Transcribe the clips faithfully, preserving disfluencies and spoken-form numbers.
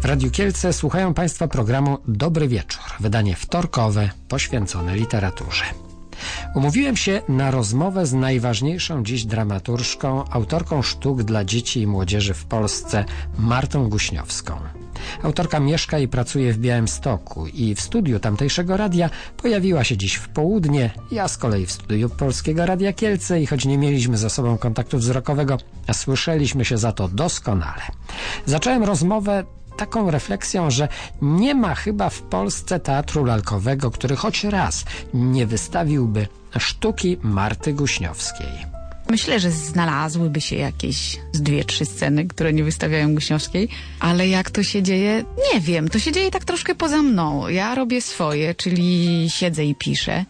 W Radiu Kielce słuchają Państwo programu Dobry Wieczór, wydanie wtorkowe poświęcone literaturze. Umówiłem się na rozmowę z najważniejszą dziś dramaturżką, autorką sztuk dla dzieci i młodzieży w Polsce, Martą Guśniowską. Autorka mieszka i pracuje w Białymstoku i w studiu tamtejszego radia pojawiła się dziś w południe, ja z kolei w studiu Polskiego Radia Kielce i choć nie mieliśmy ze sobą kontaktu wzrokowego, słyszeliśmy się za to doskonale. Zacząłem rozmowę taką refleksją, że nie ma chyba w Polsce teatru lalkowego, który choć raz nie wystawiłby sztuki Marty Guśniowskiej. Myślę, że znalazłyby się jakieś z dwie, trzy sceny, które nie wystawiają Guśniowskiej, ale jak to się dzieje? Nie wiem, to się dzieje tak troszkę poza mną. Ja robię swoje, czyli siedzę i piszę,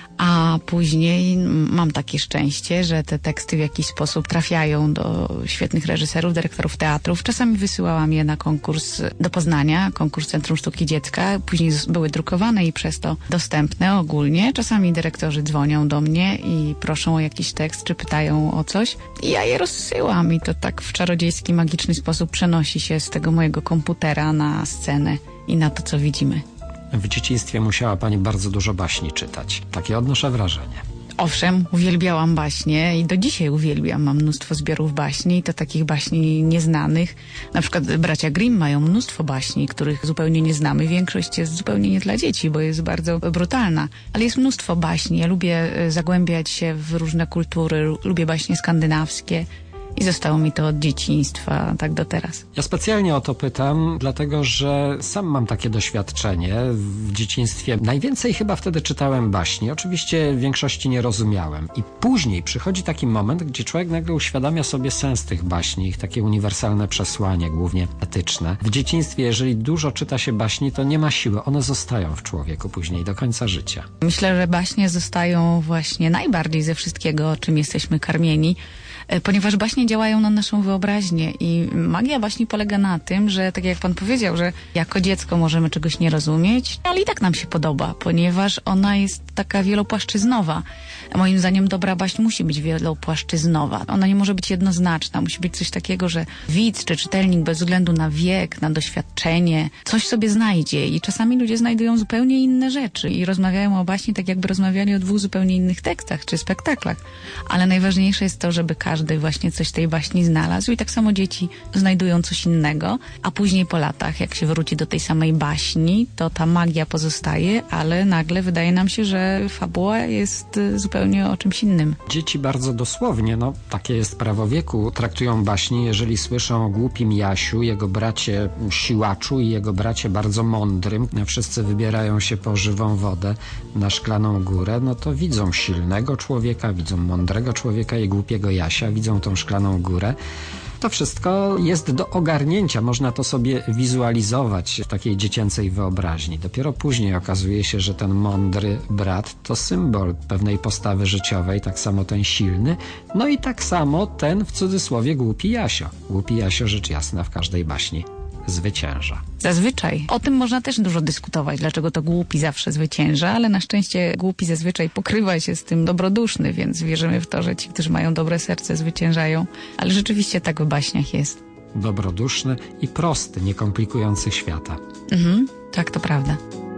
a później mam takie szczęście, że te teksty w jakiś sposób trafiają do świetnych reżyserów, dyrektorów teatrów. Czasami wysyłałam je na konkurs do Poznania, konkurs Centrum Sztuki Dziecka. Później były drukowane i przez to dostępne ogólnie. Czasami dyrektorzy dzwonią do mnie i proszą o jakiś tekst, czy pytają o coś. I ja je rozsyłam i to tak w czarodziejski, magiczny sposób przenosi się z tego mojego komputera na scenę i na to, co widzimy. W dzieciństwie musiała Pani bardzo dużo baśni czytać. Takie odnoszę wrażenie. Owszem, uwielbiałam baśnie i do dzisiaj uwielbiam. Mam mnóstwo zbiorów baśni i to takich baśni nieznanych. Na przykład bracia Grimm mają mnóstwo baśni, których zupełnie nie znamy. Większość jest zupełnie nie dla dzieci, bo jest bardzo brutalna. Ale jest mnóstwo baśni. Ja lubię zagłębiać się w różne kultury. Lubię baśnie skandynawskie. I zostało mi to od dzieciństwa, tak do teraz. Ja specjalnie o to pytam, dlatego że sam mam takie doświadczenie. W dzieciństwie najwięcej chyba wtedy czytałem baśni. Oczywiście w większości nie rozumiałem. I później przychodzi taki moment, gdzie człowiek nagle uświadamia sobie sens tych baśni, ich takie uniwersalne przesłanie, głównie etyczne. W dzieciństwie, jeżeli dużo czyta się baśni, to nie ma siły. One zostają w człowieku później, do końca życia. Myślę, że baśnie zostają właśnie najbardziej ze wszystkiego, czym jesteśmy karmieni, ponieważ baśnie działają na naszą wyobraźnię i magia baśni polega na tym, że tak jak pan powiedział, że jako dziecko możemy czegoś nie rozumieć, ale i tak nam się podoba, ponieważ ona jest taka wielopłaszczyznowa. Moim zdaniem dobra baśń musi być wielopłaszczyznowa. Ona nie może być jednoznaczna. Musi być coś takiego, że widz czy czytelnik bez względu na wiek, na doświadczenie, coś sobie znajdzie i czasami ludzie znajdują zupełnie inne rzeczy i rozmawiają o baśni tak jakby rozmawiali o dwóch zupełnie innych tekstach czy spektaklach. Ale najważniejsze jest to, żeby każdy właśnie coś z tej baśni znalazł i tak samo dzieci znajdują coś innego, a później po latach, jak się wróci do tej samej baśni, to ta magia pozostaje, ale nagle wydaje nam się, że fabuła jest zupełnie o czymś innym. Dzieci bardzo dosłownie, no takie jest prawo wieku, traktują baśni, jeżeli słyszą o głupim Jasiu, jego bracie siłaczu i jego bracie bardzo mądrym. Wszyscy wybierają się po żywą wodę na Szklaną Górę, no to widzą silnego człowieka, widzą mądrego człowieka i głupiego Jasia, widzą tą Szklaną Górę. To wszystko jest do ogarnięcia, można to sobie wizualizować w takiej dziecięcej wyobraźni. Dopiero później okazuje się, że ten mądry brat to symbol pewnej postawy życiowej, tak samo ten silny, no i tak samo ten w cudzysłowie głupi Jasio. Głupi Jasio, rzecz jasna, w każdej baśni zwycięża. Zazwyczaj. O tym można też dużo dyskutować, dlaczego to głupi zawsze zwycięża, ale na szczęście głupi zazwyczaj pokrywa się z tym dobroduszny, więc wierzymy w to, że ci, którzy mają dobre serce, zwyciężają. Ale rzeczywiście tak w baśniach jest. Dobroduszny i prosty, nie komplikujący świata. Mhm, tak, to prawda.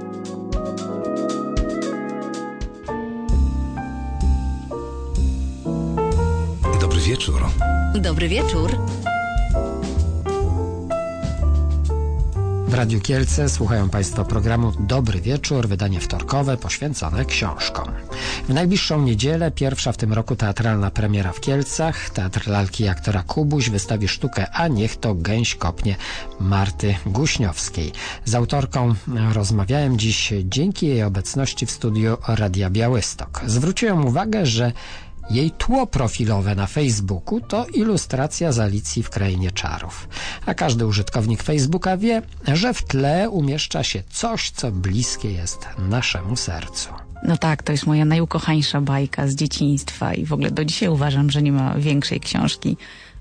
Dobry wieczór. Dobry wieczór. W Radiu Kielce słuchają Państwo programu Dobry Wieczór, wydanie wtorkowe poświęcone książkom. W najbliższą niedzielę pierwsza w tym roku teatralna premiera w Kielcach. Teatr Lalki i aktora Kubuś wystawi sztukę A niech to gęś kopnie Marty Guśniowskiej. Z autorką rozmawiałem dziś dzięki jej obecności w studiu Radia Białystok. Zwróciłem uwagę, że jej tło profilowe na Facebooku to ilustracja z Alicji w Krainie Czarów. A każdy użytkownik Facebooka wie, że w tle umieszcza się coś, co bliskie jest naszemu sercu. No tak, to jest moja najukochańsza bajka z dzieciństwa i w ogóle do dzisiaj uważam, że nie ma większej książki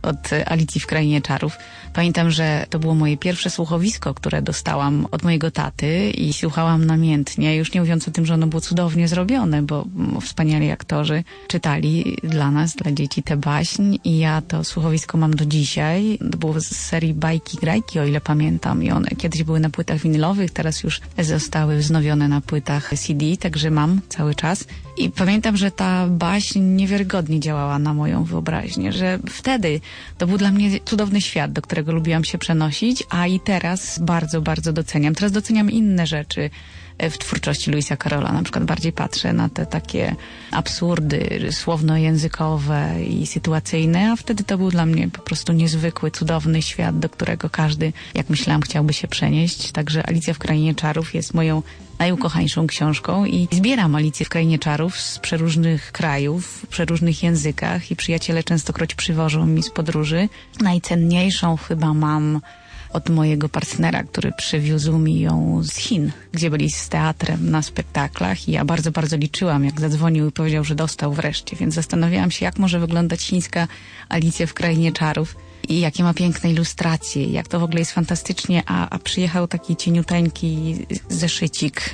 od Alicji w Krainie Czarów. Pamiętam, że to było moje pierwsze słuchowisko, które dostałam od mojego taty i słuchałam namiętnie, już nie mówiąc o tym, że ono było cudownie zrobione, bo wspaniali aktorzy czytali dla nas, dla dzieci tę baśń i ja to słuchowisko mam do dzisiaj. To było z serii Bajki Grajki, o ile pamiętam, i one kiedyś były na płytach winylowych, teraz już zostały wznowione na płytach C D, także mam cały czas. I pamiętam, że ta baśń niewiarygodnie działała na moją wyobraźnię, że wtedy to był dla mnie cudowny świat, do którego lubiłam się przenosić, a i teraz bardzo, bardzo doceniam. Teraz doceniam inne rzeczy w twórczości Lewisa Carrolla. Na przykład bardziej patrzę na te takie absurdy słowno-językowe i sytuacyjne, a wtedy to był dla mnie po prostu niezwykły, cudowny świat, do którego każdy, jak myślałam, chciałby się przenieść. Także Alicja w Krainie Czarów jest moją najukochańszą książką i zbieram Alicję w Krainie Czarów z przeróżnych krajów, w przeróżnych językach i przyjaciele częstokroć przywożą mi z podróży. Najcenniejszą chyba mam od mojego partnera, który przywiózł mi ją z Chin, gdzie byli z teatrem na spektaklach i ja bardzo, bardzo liczyłam, jak zadzwonił i powiedział, że dostał wreszcie, więc zastanawiałam się, jak może wyglądać chińska Alicja w Krainie Czarów i jakie ma piękne ilustracje, jak to w ogóle jest fantastycznie, a, a przyjechał taki cieniuteńki zeszycik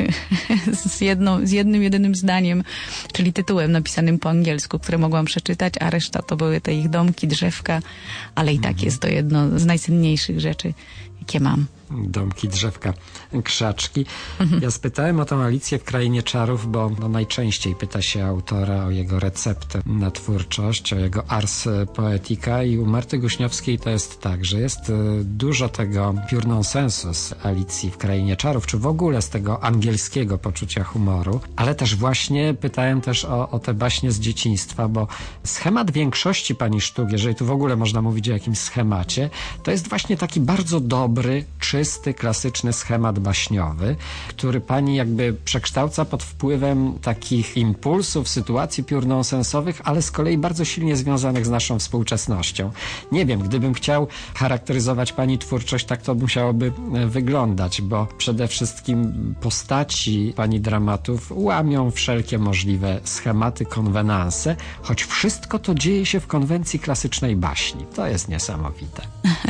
z, jedną, z jednym, jedynym zdaniem, czyli tytułem napisanym po angielsku, które mogłam przeczytać, a reszta to były te ich domki, drzewka, ale i tak jest to jedno z najcenniejszych rzeczy, jakie mam. Domki, drzewka, krzaczki. Mhm. Ja spytałem o tą Alicję w Krainie Czarów, bo no, najczęściej pyta się autora o jego receptę na twórczość, o jego ars poetica i u Marty Guśniowskiej to jest tak, że jest dużo tego pure nonsensu z Alicji w Krainie Czarów, czy w ogóle z tego angielskiego poczucia humoru, ale też właśnie pytałem też o, o te baśnie z dzieciństwa, bo schemat większości pani sztuk, jeżeli tu w ogóle można mówić o jakimś schemacie, to jest właśnie taki bardzo dobry, czy czysty, klasyczny schemat baśniowy, który pani jakby przekształca pod wpływem takich impulsów, sytuacji pure nonsensowych, ale z kolei bardzo silnie związanych z naszą współczesnością. Nie wiem, gdybym chciał charakteryzować pani twórczość, tak to musiałoby wyglądać, bo przede wszystkim postaci pani dramatów łamią wszelkie możliwe schematy, konwenanse, choć wszystko to dzieje się w konwencji klasycznej baśni. To jest niesamowite.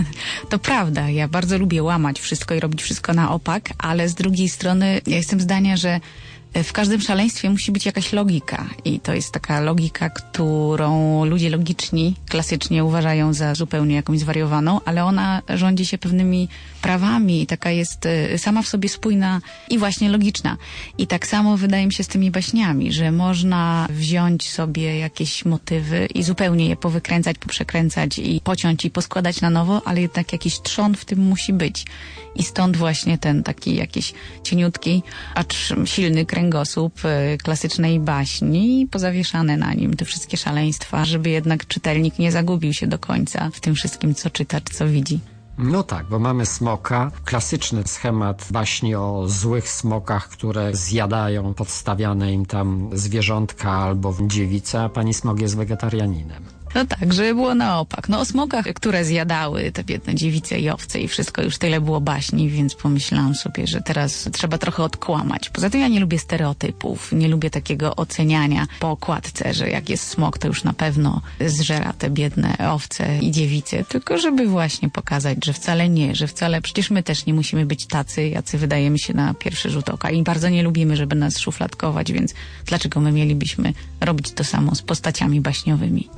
To prawda, ja bardzo lubię łamać wszystko i robić wszystko na opak, ale z drugiej strony ja jestem zdania, że w każdym szaleństwie musi być jakaś logika i to jest taka logika, którą ludzie logiczni klasycznie uważają za zupełnie jakąś zwariowaną, ale ona rządzi się pewnymi prawami i taka jest sama w sobie spójna i właśnie logiczna. I tak samo wydaje mi się z tymi baśniami, że można wziąć sobie jakieś motywy i zupełnie je powykręcać, poprzekręcać i pociąć i poskładać na nowo, ale jednak jakiś trzon w tym musi być. I stąd właśnie ten taki jakiś cieniutki, acz silny kręgosłup klasycznej baśni, pozawieszane na nim te wszystkie szaleństwa, żeby jednak czytelnik nie zagubił się do końca w tym wszystkim, co czyta, czy co widzi. No tak, bo mamy smoka, klasyczny schemat baśni o złych smokach, które zjadają podstawiane im tam zwierzątka albo dziewice, a pani smok jest wegetarianinem. No tak, żeby było na opak. No o smokach, które zjadały te biedne dziewice i owce i wszystko, już tyle było baśni, więc pomyślałam sobie, że teraz trzeba trochę odkłamać. Poza tym ja nie lubię stereotypów, nie lubię takiego oceniania po okładce, że jak jest smok, to już na pewno zżera te biedne owce i dziewice, tylko żeby właśnie pokazać, że wcale nie, że wcale, przecież my też nie musimy być tacy, jacy wydajemy się na pierwszy rzut oka i bardzo nie lubimy, żeby nas szufladkować, więc dlaczego my mielibyśmy robić to samo z postaciami baśniowymi?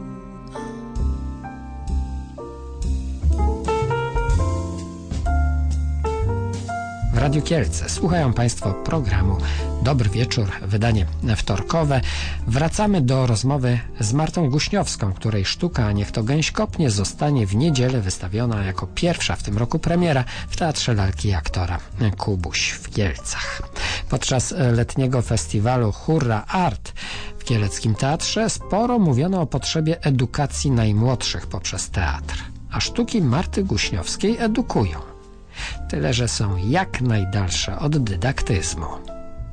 W Radiu Kielce słuchają Państwo programu Dobry Wieczór, wydanie wtorkowe. Wracamy do rozmowy z Martą Guśniowską, której sztuka Niech to gęś kopnie zostanie w niedzielę wystawiona jako pierwsza w tym roku premiera w Teatrze Lalki i Aktora Kubuś w Kielcach. Podczas letniego festiwalu Hurra Art w Kieleckim Teatrze sporo mówiono o potrzebie edukacji najmłodszych poprzez teatr, a sztuki Marty Guśniowskiej edukują. Tyle, że są jak najdalsze od dydaktyzmu.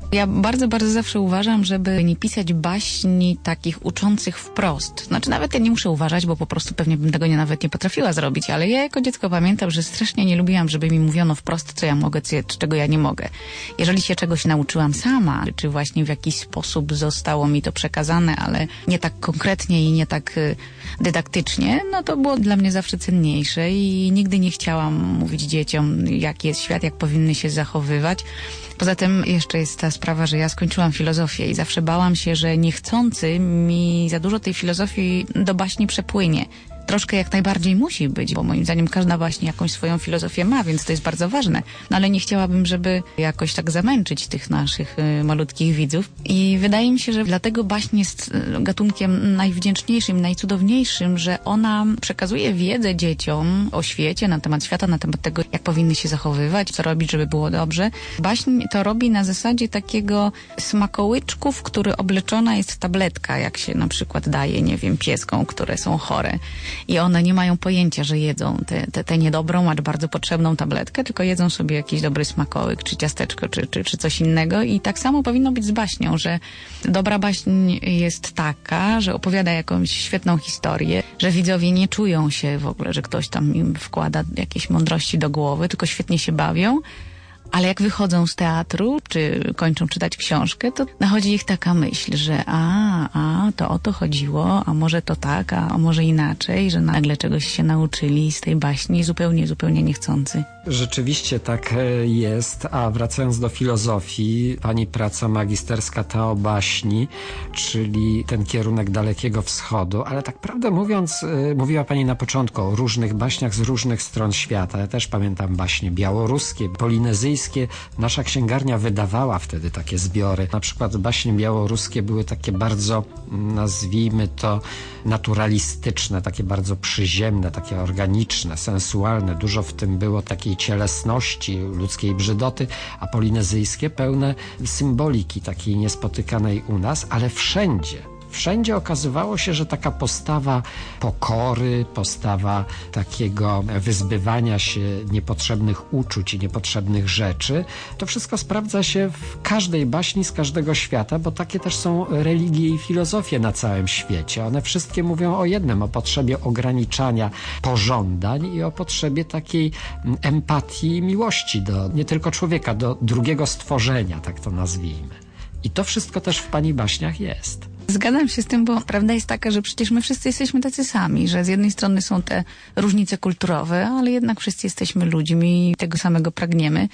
Ja bardzo, bardzo zawsze uważam, żeby nie pisać baśni takich uczących wprost. Znaczy nawet ja nie muszę uważać, bo po prostu pewnie bym tego nie, nawet nie potrafiła zrobić, ale ja jako dziecko pamiętam, że strasznie nie lubiłam, żeby mi mówiono wprost, co ja mogę, co, czego ja nie mogę. Jeżeli się czegoś nauczyłam sama, czy właśnie w jakiś sposób zostało mi to przekazane, ale nie tak konkretnie i nie tak y, dydaktycznie, no to było dla mnie zawsze cenniejsze i nigdy nie chciałam mówić dzieciom, jaki jest świat, jak powinny się zachowywać. Poza tym jeszcze jest ta sprawa, że ja skończyłam filozofię i zawsze bałam się, że niechcący mi za dużo tej filozofii do baśni przepłynie. Troszkę jak najbardziej musi być, bo moim zdaniem każda baśń jakąś swoją filozofię ma, więc to jest bardzo ważne. No ale nie chciałabym, żeby jakoś tak zamęczyć tych naszych y, malutkich widzów. I wydaje mi się, że dlatego baśń jest gatunkiem najwdzięczniejszym, najcudowniejszym, że ona przekazuje wiedzę dzieciom o świecie, na temat świata, na temat tego, jak powinny się zachowywać, co robić, żeby było dobrze. Baśń to robi na zasadzie takiego smakołyczku, w który obleczona jest tabletka, jak się na przykład daje, nie wiem, pieskom, które są chore. I one nie mają pojęcia, że jedzą tę te, niedobrą, acz bardzo potrzebną tabletkę, tylko jedzą sobie jakiś dobry smakołyk, czy ciasteczko, czy, czy, czy coś innego. I tak samo powinno być z baśnią, że dobra baśń jest taka, że opowiada jakąś świetną historię, że widzowie nie czują się w ogóle, że ktoś tam im wkłada jakieś mądrości do głowy, tylko świetnie się bawią. Ale jak wychodzą z teatru, czy kończą czytać książkę, to nachodzi ich taka myśl, że a, a, to o to chodziło, a może to tak, a, a może inaczej, że nagle czegoś się nauczyli z tej baśni zupełnie, zupełnie niechcący. Rzeczywiście tak jest, a wracając do filozofii, pani praca magisterska ta o baśni, czyli ten kierunek Dalekiego Wschodu, ale tak prawdę mówiąc, mówiła pani na początku o różnych baśniach z różnych stron świata. Ja też pamiętam baśnie białoruskie, polinezyjskie. Nasza księgarnia wydawała wtedy takie zbiory. Na przykład baśnie białoruskie były takie bardzo, nazwijmy to, naturalistyczne, takie bardzo przyziemne, takie organiczne, sensualne. Dużo w tym było takiej cielesności, ludzkiej brzydoty, a polinezyjskie pełne symboliki takiej niespotykanej u nas, ale wszędzie. Wszędzie okazywało się, że taka postawa pokory, postawa takiego wyzbywania się niepotrzebnych uczuć i niepotrzebnych rzeczy, to wszystko sprawdza się w każdej baśni z każdego świata, bo takie też są religie i filozofie na całym świecie. One wszystkie mówią o jednym, o potrzebie ograniczania pożądań i o potrzebie takiej empatii i miłości do nie tylko człowieka, do drugiego stworzenia, tak to nazwijmy. I to wszystko też w pani baśniach jest. Zgadzam się z tym, bo prawda jest taka, że przecież my wszyscy jesteśmy tacy sami, że z jednej strony są te różnice kulturowe, ale jednak wszyscy jesteśmy ludźmi i tego samego pragniemy.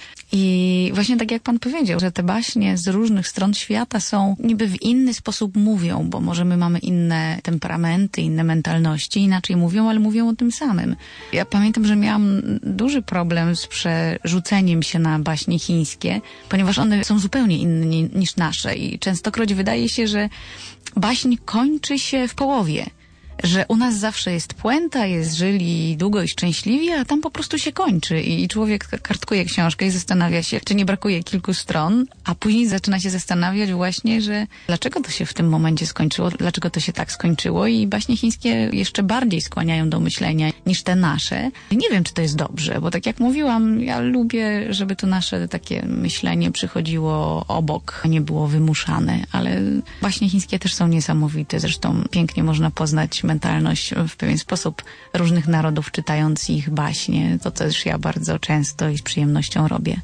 I właśnie tak jak pan powiedział, że te baśnie z różnych stron świata są niby w inny sposób mówią, bo może my mamy inne temperamenty, inne mentalności, inaczej mówią, ale mówią o tym samym. Ja pamiętam, że miałam duży problem z przerzuceniem się na baśnie chińskie, ponieważ one są zupełnie inne niż nasze i częstokroć wydaje się, że baśń kończy się w połowie, że u nas zawsze jest puenta, jest żyli długo i szczęśliwie, a tam po prostu się kończy i człowiek kartkuje książkę i zastanawia się, czy nie brakuje kilku stron, a później zaczyna się zastanawiać właśnie, że dlaczego to się w tym momencie skończyło, dlaczego to się tak skończyło i baśnie chińskie jeszcze bardziej skłaniają do myślenia niż te nasze. Nie wiem, czy to jest dobrze, bo tak jak mówiłam, ja lubię, żeby to nasze takie myślenie przychodziło obok, a nie było wymuszane, ale baśnie chińskie też są niesamowite, zresztą pięknie można poznać mentalność w pewien sposób różnych narodów, czytając ich baśnie. To też ja bardzo często i z przyjemnością robię.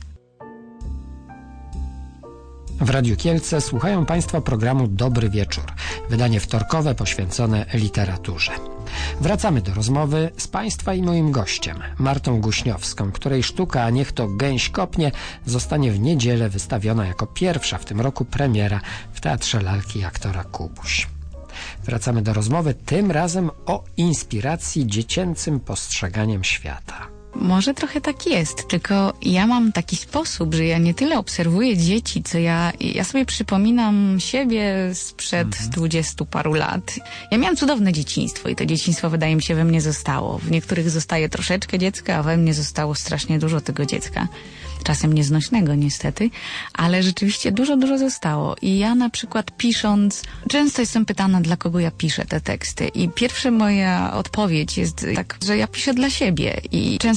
W Radiu Kielce słuchają państwo programu Dobry Wieczór, wydanie wtorkowe poświęcone literaturze. Wracamy do rozmowy z państwa i moim gościem, Martą Guśniowską, której sztuka Niech to gęś kopnie zostanie w niedzielę wystawiona jako pierwsza w tym roku premiera w Teatrze Lalki i Aktora Kubuś. Wracamy do rozmowy, tym razem o inspiracji dziecięcym postrzeganiem świata. Może trochę tak jest, tylko ja mam taki sposób, że ja nie tyle obserwuję dzieci, co ja, ja sobie przypominam siebie sprzed mhm. dwudziestu paru lat. Ja miałam cudowne dzieciństwo i to dzieciństwo wydaje mi się we mnie zostało. W niektórych zostaje troszeczkę dziecka, a we mnie zostało strasznie dużo tego dziecka. Czasem nieznośnego niestety, ale rzeczywiście dużo, dużo zostało. I ja na przykład pisząc, często jestem pytana, dla kogo ja piszę te teksty. I pierwsza moja odpowiedź jest tak, że ja piszę dla siebie. I często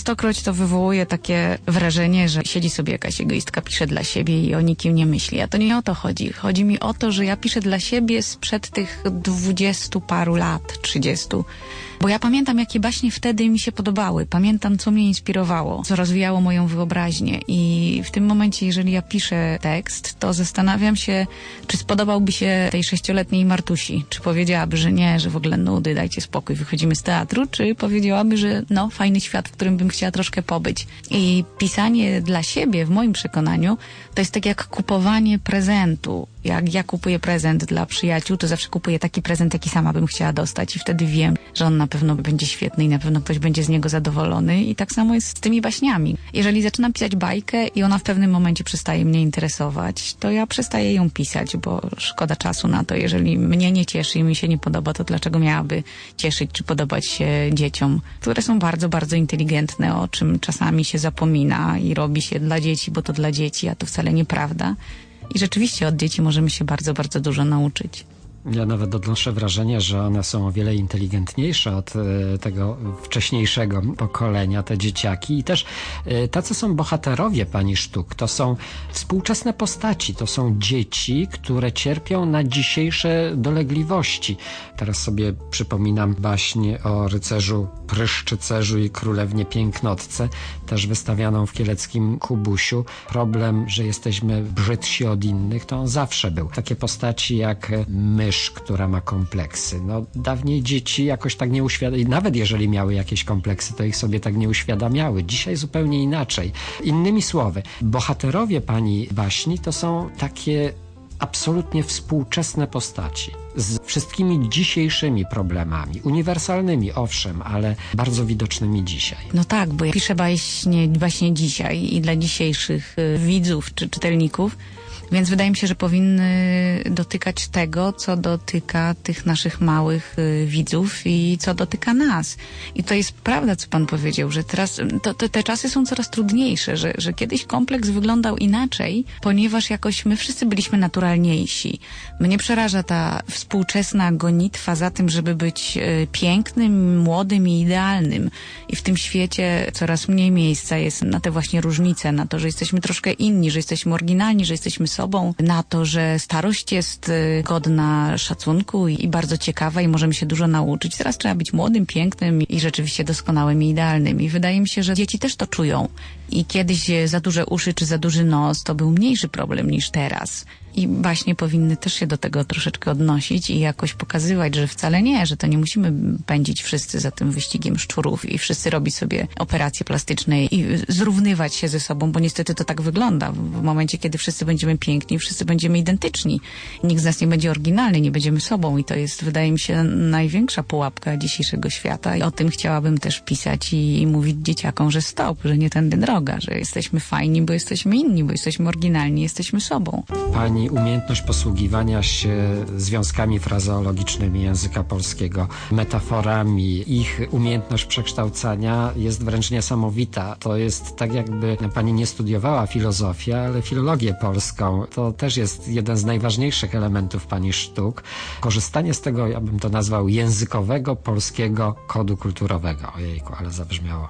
częstokroć to wywołuje takie wrażenie, że siedzi sobie jakaś egoistka, pisze dla siebie i o nikim nie myśli. A to nie o to chodzi. Chodzi mi o to, że ja piszę dla siebie sprzed tych dwudziestu paru lat, trzydziestu. Bo ja pamiętam, jakie baśnie wtedy mi się podobały. Pamiętam, co mnie inspirowało, co rozwijało moją wyobraźnię. I w tym momencie, jeżeli ja piszę tekst, to zastanawiam się, czy spodobałby się tej sześcioletniej Martusi. Czy powiedziałaby, że nie, że w ogóle nudy, dajcie spokój, wychodzimy z teatru, czy powiedziałaby, że no, fajny świat, w którym bym chciała troszkę pobyć. I pisanie dla siebie, w moim przekonaniu, to jest tak jak kupowanie prezentu. Jak ja kupuję prezent dla przyjaciół, to zawsze kupuję taki prezent, jaki sama bym chciała dostać i wtedy wiem, że on na pewno będzie świetny i na pewno ktoś będzie z niego zadowolony. I tak samo jest z tymi baśniami. Jeżeli zaczynam pisać bajkę i ona w pewnym momencie przestaje mnie interesować, to ja przestaję ją pisać, bo szkoda czasu na to. Jeżeli mnie nie cieszy i mi się nie podoba, to dlaczego miałaby cieszyć czy podobać się dzieciom, które są bardzo, bardzo inteligentne, o czym czasami się zapomina i robi się dla dzieci, bo to dla dzieci, a to wcale nieprawda. I rzeczywiście od dzieci możemy się bardzo, bardzo dużo nauczyć. Ja nawet odnoszę wrażenie, że one są o wiele inteligentniejsze od e, tego wcześniejszego pokolenia, te dzieciaki. I też e, tacy są bohaterowie pani sztuk. To są współczesne postaci. To są dzieci, które cierpią na dzisiejsze dolegliwości. Teraz sobie przypominam baśń o rycerzu Pryszczycerzu i królewnie Pięknotce, też wystawianą w kieleckim Kubusiu. Problem, że jesteśmy brzydsi od innych, to on zawsze był. Takie postaci jak mysz, która ma kompleksy. No, dawniej dzieci jakoś tak nie uświadamiały, nawet jeżeli miały jakieś kompleksy, to ich sobie tak nie uświadamiały. Dzisiaj zupełnie inaczej. Innymi słowy, bohaterowie pani baśni to są takie absolutnie współczesne postaci z wszystkimi dzisiejszymi problemami, uniwersalnymi owszem, ale bardzo widocznymi dzisiaj. No tak, bo ja piszę baśnie, właśnie dzisiaj i dla dzisiejszych widzów czy czytelników, więc wydaje mi się, że powinny dotykać tego, co dotyka tych naszych małych y, widzów i co dotyka nas. I to jest prawda, co pan powiedział, że teraz to, to, te czasy są coraz trudniejsze, że, że kiedyś kompleks wyglądał inaczej, ponieważ jakoś my wszyscy byliśmy naturalniejsi. Mnie przeraża ta współczesna gonitwa za tym, żeby być y, pięknym, młodym i idealnym. I w tym świecie coraz mniej miejsca jest na te właśnie różnice, na to, że jesteśmy troszkę inni, że jesteśmy oryginalni, że jesteśmy sobą, na to, że starość jest godna szacunku i bardzo ciekawa i możemy się dużo nauczyć. Teraz trzeba być młodym, pięknym i rzeczywiście doskonałym i idealnym. I wydaje mi się, że dzieci też to czują. I kiedyś za duże uszy czy za duży nos to był mniejszy problem niż teraz. I baśnie powinny też się do tego troszeczkę odnosić i jakoś pokazywać, że wcale nie, że to nie musimy pędzić wszyscy za tym wyścigiem szczurów i wszyscy robić sobie operacje plastyczne i zrównywać się ze sobą, bo niestety to tak wygląda. W momencie, kiedy wszyscy będziemy piękni, wszyscy będziemy identyczni. Nikt z nas nie będzie oryginalny, nie będziemy sobą i to jest, wydaje mi się, największa pułapka dzisiejszego świata. I o tym chciałabym też pisać i, i mówić dzieciakom, że stop, że nie tędy droga, że jesteśmy fajni, bo jesteśmy inni, bo jesteśmy oryginalni, jesteśmy sobą. Pani umiejętność posługiwania się związkami frazeologicznymi języka polskiego, metaforami, ich umiejętność przekształcania jest wręcz niesamowita. To jest tak, jakby pani nie studiowała filozofię, ale filologię polską. To też jest jeden z najważniejszych elementów pani sztuk. Korzystanie z tego, ja bym to nazwał, językowego polskiego kodu kulturowego. Ojejku, ale zabrzmiało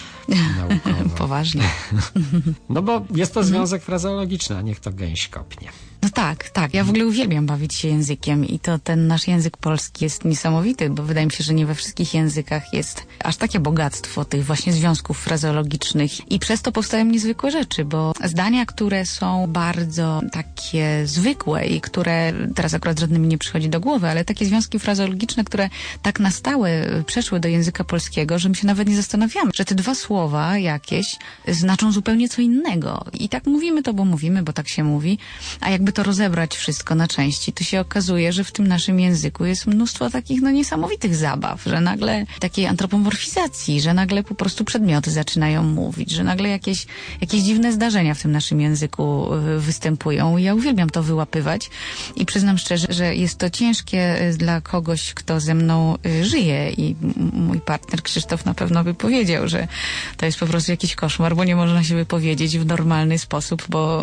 naukowo. Poważnie. No bo jest to związek frazeologiczny, a niech to gęś kopnie. No tak, tak. Ja w ogóle uwielbiam bawić się językiem i to ten nasz język polski jest niesamowity, bo wydaje mi się, że nie we wszystkich językach jest aż takie bogactwo tych właśnie związków frazeologicznych i przez to powstają niezwykłe rzeczy, bo zdania, które są bardzo takie zwykłe i które teraz akurat żadnym mi nie przychodzi do głowy, ale takie związki frazeologiczne, które tak na stałe przeszły do języka polskiego, że my się nawet nie zastanawiamy, że te dwa słowa jakieś znaczą zupełnie co innego. I tak mówimy to, bo mówimy, bo tak się mówi, a jakby to rozebrać wszystko na części, to się okazuje, że w tym naszym języku jest mnóstwo takich no niesamowitych zabaw, że nagle takiej antropomorfizacji, że nagle po prostu przedmioty zaczynają mówić, że nagle jakieś, jakieś dziwne zdarzenia w tym naszym języku występują. Ja uwielbiam to wyłapywać i przyznam szczerze, że jest to ciężkie dla kogoś, kto ze mną żyje i mój partner Krzysztof na pewno by powiedział, że to jest po prostu jakiś koszmar, bo nie można się wypowiedzieć w normalny sposób, bo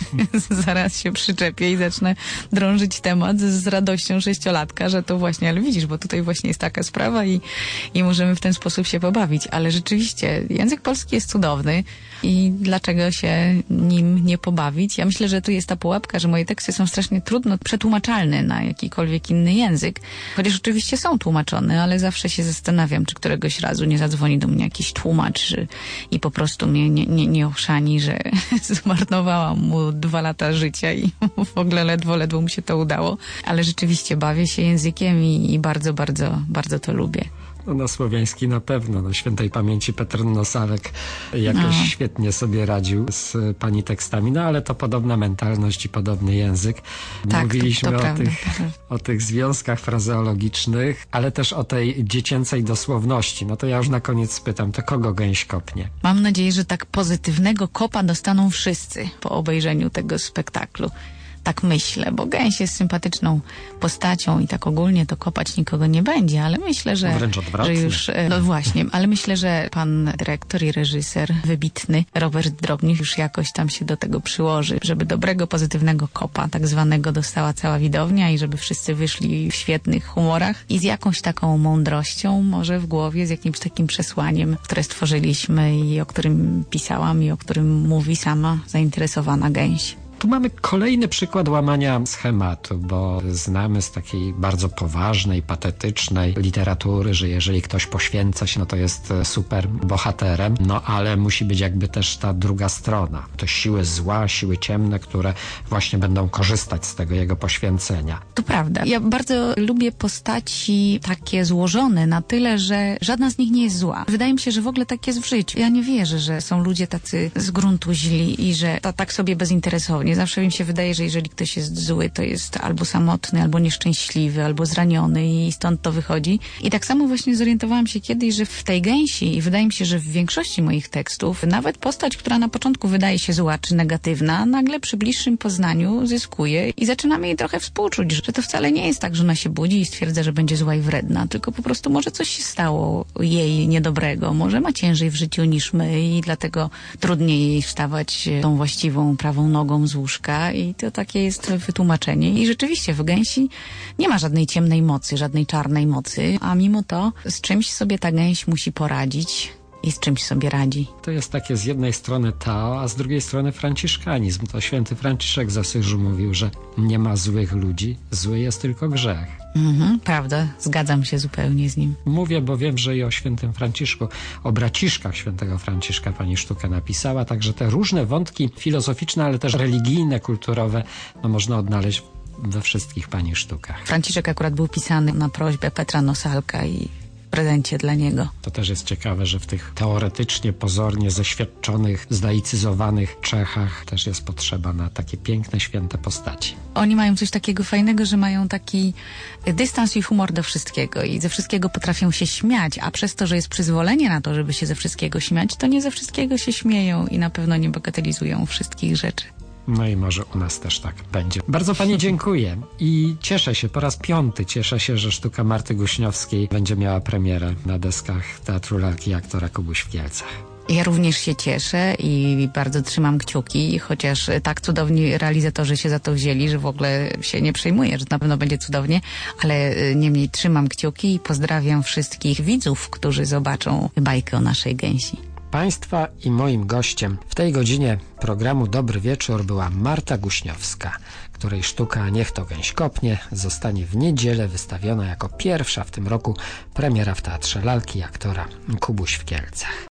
zaraz się przyczepię i zacznę drążyć temat z radością sześciolatka, że to właśnie, ale widzisz, bo tutaj właśnie jest taka sprawa i, i możemy w ten sposób się pobawić. Ale rzeczywiście język polski jest cudowny i dlaczego się nim nie pobawić? Ja myślę, że tu jest ta pułapka, że moje teksty są strasznie trudno przetłumaczalne na jakikolwiek inny język. Chociaż oczywiście są tłumaczone, ale zawsze się zastanawiam, czy któregoś razu nie zadzwoni do mnie jakiś tłumacz i po prostu mnie nie, nie, nie ochrzani, że zmarnowałam mu dwa lata życia i w ogóle ledwo, ledwo mu się to udało. Ale rzeczywiście bawię się językiem i, i bardzo, bardzo, bardzo to lubię. No, na słowiański na pewno. No, świętej pamięci Petr Nosałek jakoś no. świetnie sobie radził z pani tekstami, no ale to podobna mentalność i podobny język. Tak, Mówiliśmy to, to o, tych, o tych związkach frazeologicznych, ale też o tej dziecięcej dosłowności. No to ja już na koniec spytam, to kogo gęś kopnie? Mam nadzieję, że tak pozytywnego kopa dostaną wszyscy po obejrzeniu tego spektaklu. Tak myślę, bo gęś jest sympatyczną postacią i tak ogólnie to kopać nikogo nie będzie, ale myślę, że, Wręcz odwrotnie. że już, no właśnie, ale myślę, że pan dyrektor i reżyser wybitny Robert Drobnik już jakoś tam się do tego przyłoży, żeby dobrego, pozytywnego kopa tak zwanego dostała cała widownia i żeby wszyscy wyszli w świetnych humorach i z jakąś taką mądrością, może w głowie, z jakimś takim przesłaniem, które stworzyliśmy i o którym pisałam i o którym mówi sama zainteresowana gęś. Tu mamy kolejny przykład łamania schematu, bo znamy z takiej bardzo poważnej, patetycznej literatury, że jeżeli ktoś poświęca się, no to jest super bohaterem, no ale musi być jakby też ta druga strona. To siły zła, siły ciemne, które właśnie będą korzystać z tego jego poświęcenia. To prawda. Ja bardzo lubię postaci takie złożone na tyle, że żadna z nich nie jest zła. Wydaje mi się, że w ogóle tak jest w życiu. Ja nie wierzę, że są ludzie tacy z gruntu źli i że to tak sobie bezinteresownie. Zawsze mi się wydaje, że jeżeli ktoś jest zły, to jest albo samotny, albo nieszczęśliwy, albo zraniony i stąd to wychodzi. I tak samo właśnie zorientowałam się kiedyś, że w tej gęsi i wydaje mi się, że w większości moich tekstów nawet postać, która na początku wydaje się zła czy negatywna, nagle przy bliższym poznaniu zyskuje i zaczynamy jej trochę współczuć, że to wcale nie jest tak, że ona się budzi i stwierdza, że będzie zła i wredna, tylko po prostu może coś się stało jej niedobrego, może ma ciężej w życiu niż my i dlatego trudniej jej wstawać tą właściwą prawą nogą z łóżka i to takie jest wytłumaczenie. I rzeczywiście w gęsi nie ma żadnej ciemnej mocy, żadnej czarnej mocy, a mimo to z czymś sobie ta gęś musi poradzić i z czymś sobie radzi. To jest takie z jednej strony Tao, a z drugiej strony franciszkanizm. To święty Franciszek z Asyżu mówił, że nie ma złych ludzi, zły jest tylko grzech. Mhm, prawda, zgadzam się zupełnie z nim. Mówię, bo wiem, że i o świętym Franciszku, o braciszkach świętego Franciszka pani sztukę napisała, także te różne wątki filozoficzne, ale też religijne, kulturowe, no można odnaleźć we wszystkich pani sztukach. Franciszek akurat był pisany na prośbę Petra Nosałka i w prezencie dla niego. To też jest ciekawe, że w tych teoretycznie, pozornie zeświadczonych, zdaicyzowanych Czechach też jest potrzeba na takie piękne, święte postaci. Oni mają coś takiego fajnego, że mają taki dystans i humor do wszystkiego i ze wszystkiego potrafią się śmiać, a przez to, że jest przyzwolenie na to, żeby się ze wszystkiego śmiać, to nie ze wszystkiego się śmieją i na pewno nie bagatelizują wszystkich rzeczy. No i może u nas też tak będzie. Bardzo pani dziękuję i cieszę się, po raz piąty cieszę się, że sztuka Marty Guśniowskiej będzie miała premierę na deskach Teatru Lalki Aktora Kubuś w Kielcach. Ja również się cieszę i bardzo trzymam kciuki, chociaż tak cudowni realizatorzy się za to wzięli, że w ogóle się nie przejmuję, że na pewno będzie cudownie, ale niemniej trzymam kciuki i pozdrawiam wszystkich widzów, którzy zobaczą bajkę o naszej gęsi. Państwa i moim gościem w tej godzinie programu Dobry Wieczór była Marta Guśniowska, której sztuka Niech to gęś kopnie zostanie w niedzielę wystawiona jako pierwsza w tym roku premiera w Teatrze Lalki Aktora Kubuś w Kielcach.